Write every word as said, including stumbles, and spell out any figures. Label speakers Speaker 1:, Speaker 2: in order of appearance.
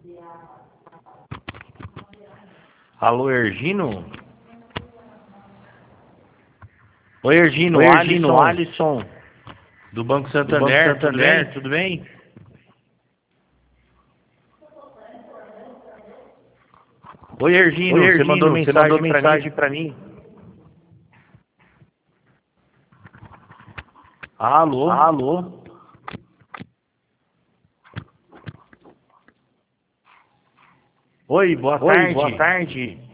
Speaker 1: Alô, Ergino? Oi, Ergino,
Speaker 2: Oi,
Speaker 1: Alisson,
Speaker 2: Ergino, Alisson,
Speaker 1: do Banco
Speaker 2: do
Speaker 1: Santander,
Speaker 2: Banco
Speaker 1: tudo
Speaker 2: Santander,
Speaker 1: bem?
Speaker 2: tudo bem?
Speaker 1: Oi, Ergino,
Speaker 2: Oi,
Speaker 1: você mandou
Speaker 2: Ergino, você mandou
Speaker 1: mensagem pra mim?
Speaker 2: mensagem para mim?
Speaker 1: Alô?
Speaker 2: Alô?
Speaker 1: Oi, boa
Speaker 2: Oi, boa
Speaker 1: tarde.
Speaker 2: tarde.